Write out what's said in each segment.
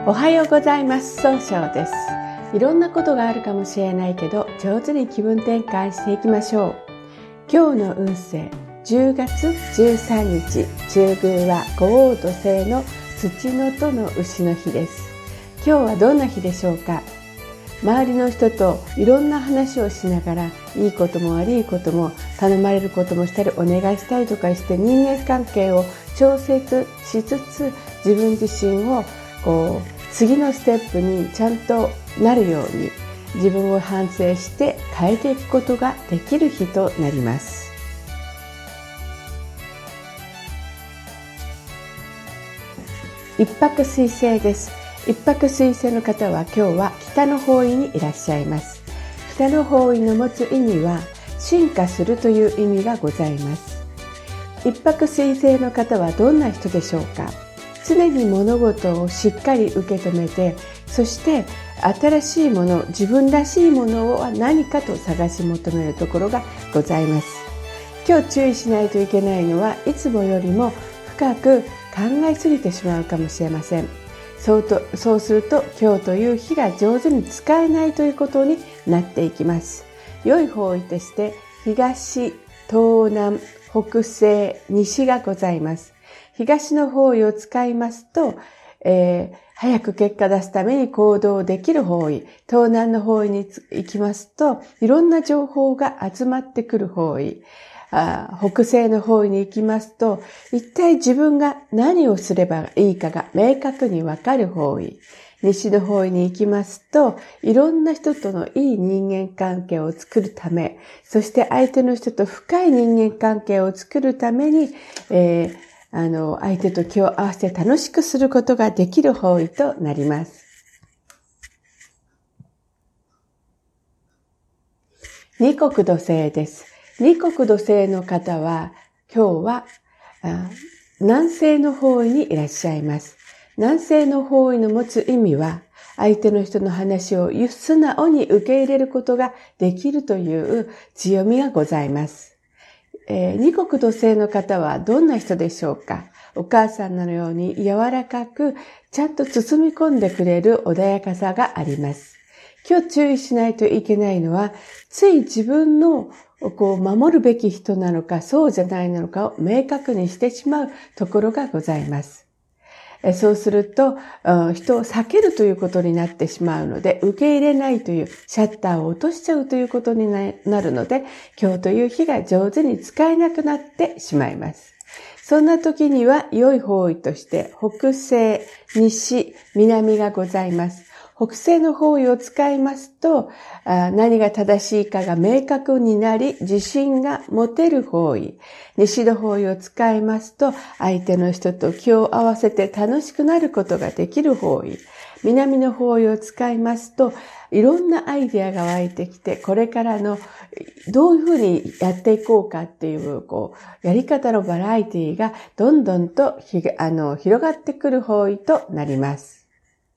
おはようございます。総称です。いろんなことがあるかもしれないけど、上手に気分転換していきましょう。今日の運勢、10月13日、中宮は五黄土星の土のとの牛の日です。今日はどんな日でしょうか。周りの人といろんな話をしながら、いいことも悪いことも頼まれることもしたりお願いしたりとかして人間関係を調節しつつ、自分自身を次のステップにちゃんとなるように自分を反省して変えていくことができる日となります。一泊水星です。一泊水星の方は今日は北の方位にいらっしゃいます。北の方位の持つ意味は進化するという意味がございます。一泊水星の方はどんな人でしょうか。常に物事をしっかり受け止めて、そして新しいもの、自分らしいものは何かと探し求めるところがございます。今日注意しないといけないのは、いつもよりも深く考えすぎてしまうかもしれません。そうすると今日という日が上手に使えないということになっていきます。良い方位として東、東南、北西、西がございます。東の方位を使いますと、早く結果出すために行動できる方位。東南の方位に行きますと、いろんな情報が集まってくる方位。北西の方位に行きますと、一体自分が何をすればいいかが明確にわかる方位。西の方位に行きますと、いろんな人とのいい人間関係を作るため、そして相手の人と深い人間関係を作るために、相手と気を合わせて楽しくすることができる方位となります。二国土星です。二国土星の方は今日は南西の方位にいらっしゃいます。南西の方位の持つ意味は、相手の人の話を素直に受け入れることができるという強みがございます。二国土星の方はどんな人でしょうか。お母さんのように柔らかくちゃんと包み込んでくれる穏やかさがあります。今日注意しないといけないのは、つい自分の守るべき人なのかそうじゃないのかを明確にしてしまうところがございます。そうすると人を避けるということになってしまうので、受け入れないというシャッターを落としちゃうということになるので、今日という日が上手に使えなくなってしまいます。そんな時には良い方位として北西、西、南がございます。北西の方位を使いますと、何が正しいかが明確になり、自信が持てる方位。西の方位を使いますと、相手の人と気を合わせて楽しくなることができる方位。南の方位を使いますと、いろんなアイデアが湧いてきて、これからのどういうふうにやっていこうかっていう、やり方のバラエティがどんどんと広がってくる方位となります。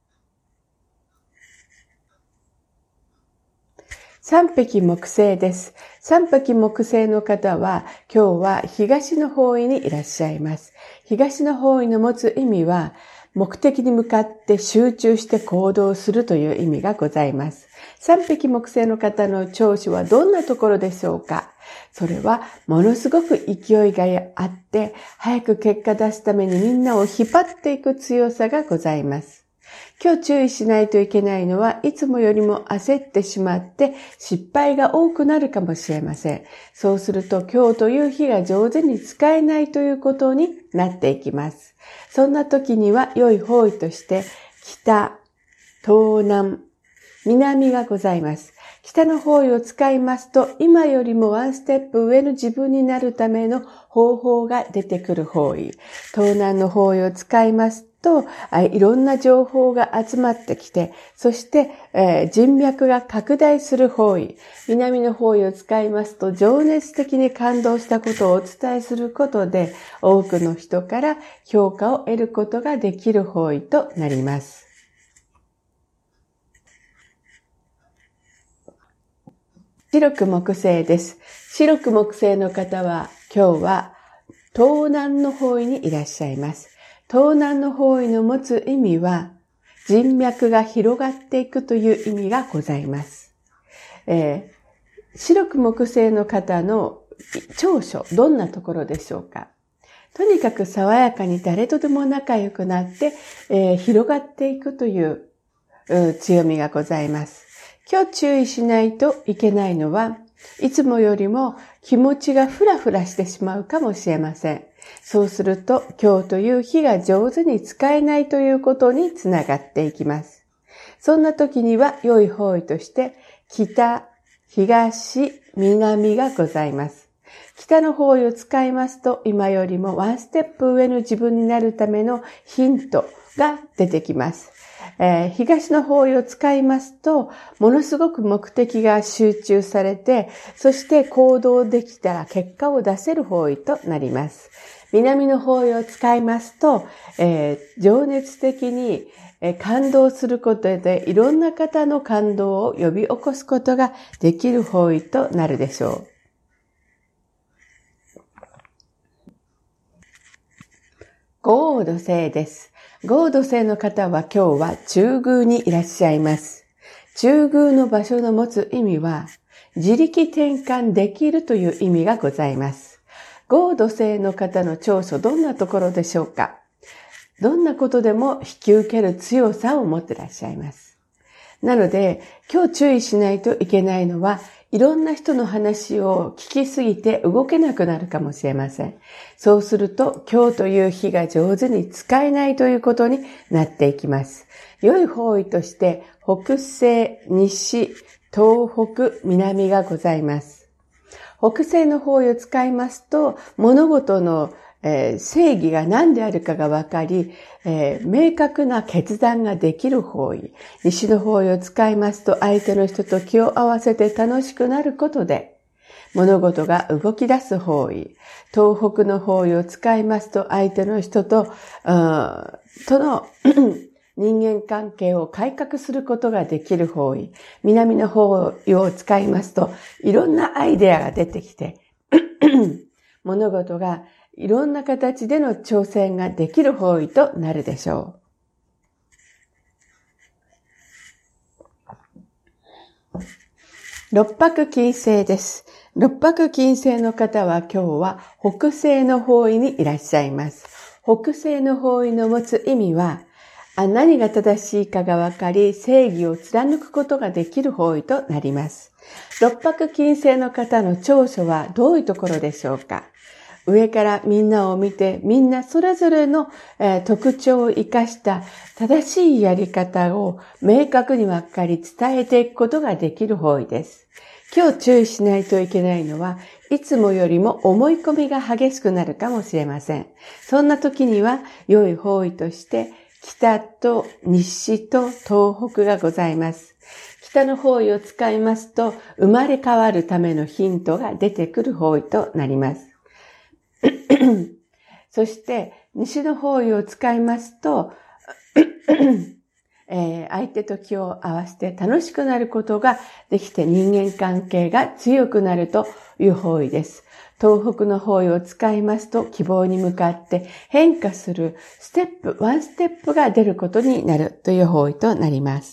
三匹木星です。三匹木星の方は今日は東の方位にいらっしゃいます。東の方位の持つ意味は、目的に向かって集中して行動するという意味がございます。三匹木星の方の長所はどんなところでしょうか。それはものすごく勢いがあって、早く結果出すためにみんなを引っ張っていく強さがございます。今日注意しないといけないのは、いつもよりも焦ってしまって失敗が多くなるかもしれません。そうすると今日という日が上手に使えないということになっていきます。そんな時には良い方位として北、東南、南がございます。北の方位を使いますと、今よりもワンステップ上の自分になるための方法が出てくる方位。東南の方位を使いますと、いろんな情報が集まってきて、そして、人脈が拡大する方位。南の方位を使いますと、情熱的に感動したことをお伝えすることで、多くの人から評価を得ることができる方位となります。白く木星です。白く木星の方は今日は東南の方位にいらっしゃいます。東南の方位の持つ意味は、 人脈が広がっていくという意味がございます。白く木星の方の長所、どんなところでしょうか。とにかく爽やかに誰とでも仲良くなって、広がっていくという強みがございます。今日注意しないといけないのは、いつもよりも気持ちがフラフラしてしまうかもしれません。そうすると今日という日が上手に使えないということにつながっていきます。そんな時には良い方位として北、東、南がございます。北の方位を使いますと今よりもワンステップ上の自分になるためのヒントが出てきます。東の方位を使いますと、ものすごく目的が集中されて、そして行動できたら結果を出せる方位となります。南の方位を使いますと、情熱的に感動することでいろんな方の感動を呼び起こすことができる方位となるでしょう。豪土星です。豪土星の方は今日は中宮にいらっしゃいます。中宮の場所の持つ意味は、自力転換できるという意味がございます。豪土星の方の長所、どんなところでしょうか。どんなことでも引き受ける強さを持っていらっしゃいます。なので、今日注意しないといけないのは、いろんな人の話を聞きすぎて動けなくなるかもしれません。そうすると、今日という日が上手に使えないということになっていきます。良い方位として、北西、西、東北、南がございます。北西の方位を使いますと、物事の正義が何であるかが分かり、明確な決断ができる方位。西の方位を使いますと、相手の人と気を合わせて楽しくなることで、物事が動き出す方位。東北の方位を使いますと、相手の人との人間関係を改革することができる方位。南の方位を使いますと、いろんなアイデアが出てきて、物事がいろんな形での挑戦ができる方位となるでしょう。六白金星です。六白金星の方は今日は北西の方位にいらっしゃいます。北西の方位の持つ意味は、何が正しいかが分かり、正義を貫くことができる方位となります。六白金星の方の長所はどういうところでしょうか。上からみんなを見て、みんなそれぞれの特徴を生かした正しいやり方を明確に分かり伝えていくことができる方位です。今日注意しないといけないのは、いつもよりも思い込みが激しくなるかもしれません。そんな時には良い方位として北と西と東北がございます。北の方位を使いますと、生まれ変わるためのヒントが出てくる方位となります。そして西の方位を使いますと相手と気を合わせて楽しくなることができて人間関係が強くなるという方位です。東北の方位を使いますと希望に向かって変化するワンステップが出ることになるという方位となります。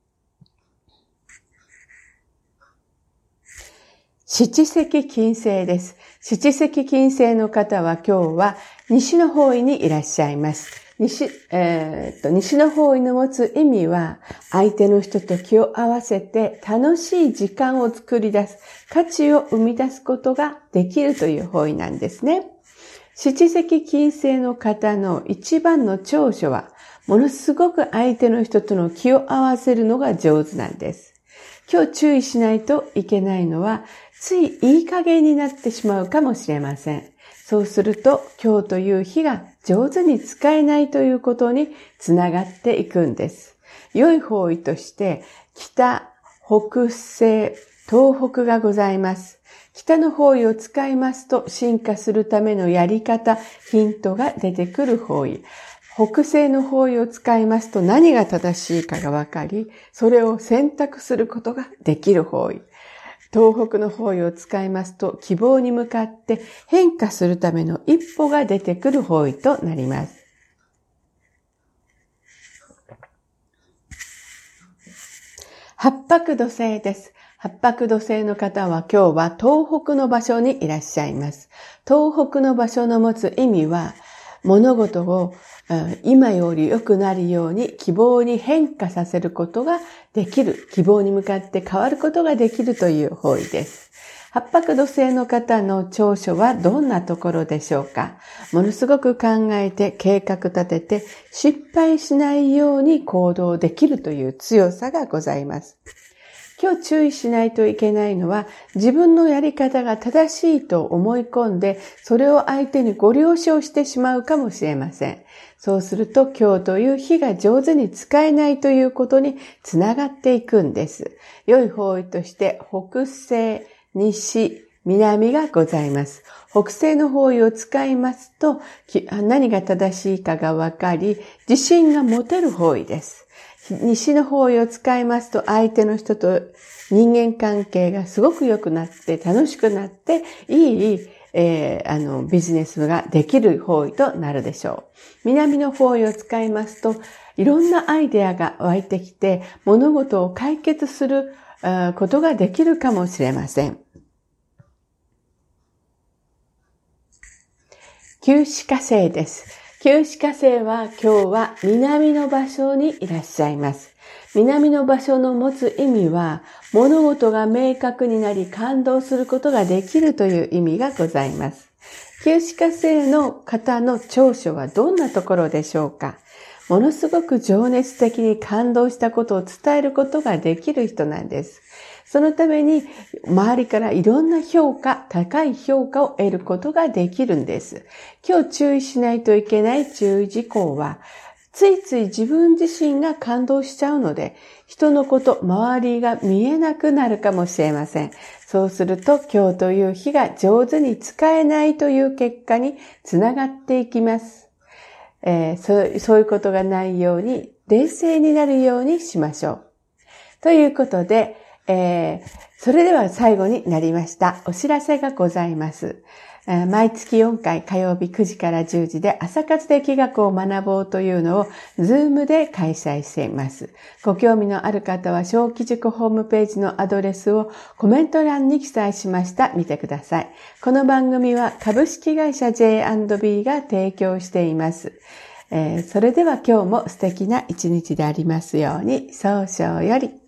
七石金星です。七石金星の方は今日は西の方位にいらっしゃいます。西の方位の持つ意味は、相手の人と気を合わせて楽しい時間を作り出す、価値を生み出すことができるという方位なんですね。七石金星の方の一番の長所は、ものすごく相手の人との気を合わせるのが上手なんです。今日注意しないといけないのは、ついいい加減になってしまうかもしれません。そうすると、今日という日が上手に使えないということにつながっていくんです。良い方位として、北、北西、東北がございます。北の方位を使いますと、進化するためのやり方、ヒントが出てくる方位。北西の方位を使いますと何が正しいかがわかり、それを選択することができる方位。東北の方位を使いますと希望に向かって変化するための一歩が出てくる方位となります。 八白土星です。八白土星の方は今日は東北の場所にいらっしゃいます。東北の場所の持つ意味は、物事を今より良くなるように希望に変化させることができる。希望に向かって変わることができるという方位です。八白土星の方の長所はどんなところでしょうか。ものすごく考えて計画立てて失敗しないように行動できるという強さがございます。今日注意しないといけないのは、自分のやり方が正しいと思い込んで、それを相手にご了承してしまうかもしれません。そうすると今日という日が上手に使えないということにつながっていくんです。良い方位として北西、西、南がございます。北西の方位を使いますと、何が正しいかがわかり、自信が持てる方位です。西の方位を使いますと、相手の人と人間関係がすごく良くなって、楽しくなって、いい、ビジネスができる方位となるでしょう。南の方位を使いますと、いろんなアイデアが湧いてきて、物事を解決することができるかもしれません。九死火星です。九死火星は今日は南の場所にいらっしゃいます。南の場所の持つ意味は、物事が明確になり感動することができるという意味がございます。九死火星の方の長所はどんなところでしょうか。ものすごく情熱的に感動したことを伝えることができる人なんです。そのために周りからいろんな高い評価を得ることができるんです。今日注意しないといけない注意事項は、ついつい自分自身が感動しちゃうので、人のこと、周りが見えなくなるかもしれません。そうすると今日という日が上手に使えないという結果につながっていきます。そういうことがないように、冷静になるようにしましょう。ということで、それでは最後になりました。お知らせがございます。毎月4回火曜日9時から10時で朝活力学を学ぼうというのを Zoom で開催しています。ご興味のある方は小規塾ホームページのアドレスをコメント欄に記載しました。見てください。この番組は株式会社 J&B が提供しています。それでは今日も素敵な一日でありますように、早々より。